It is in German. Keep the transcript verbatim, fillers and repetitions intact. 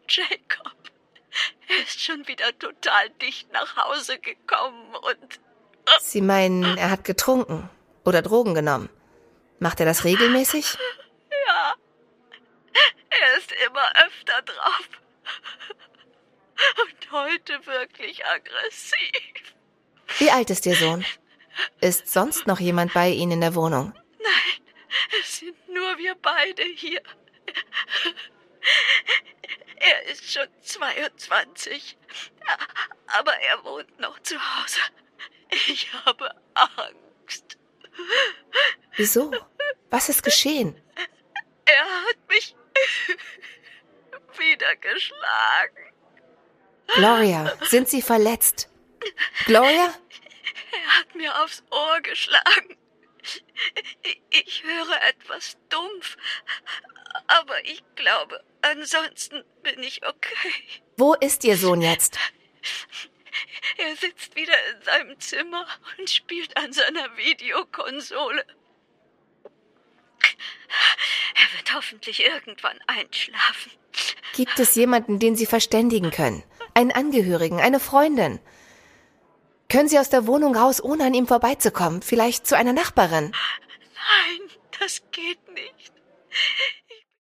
Jacob. Er ist schon wieder total dicht nach Hause gekommen und... Sie meinen, er hat getrunken oder Drogen genommen? Macht er das regelmäßig? Ja, er ist immer öfter drauf. Und heute wirklich aggressiv. Wie alt ist Ihr Sohn? Ist sonst noch jemand bei Ihnen in der Wohnung? Nein, es sind nur wir beide hier. Er ist schon zweiundzwanzig, aber er wohnt noch zu Hause. Ich habe Angst. Wieso? Was ist geschehen? Er hat mich wieder geschlagen. Gloria, sind Sie verletzt? Gloria? Er hat mir aufs Ohr geschlagen. Ich höre etwas dumpf, aber ich glaube, ansonsten bin ich okay. Wo ist Ihr Sohn jetzt? Er sitzt wieder in seinem Zimmer und spielt an seiner Videokonsole. Er wird hoffentlich irgendwann einschlafen. Gibt es jemanden, den Sie verständigen können? Einen Angehörigen, eine Freundin? Können Sie aus der Wohnung raus, ohne an ihm vorbeizukommen? Vielleicht zu einer Nachbarin? Nein, das geht nicht.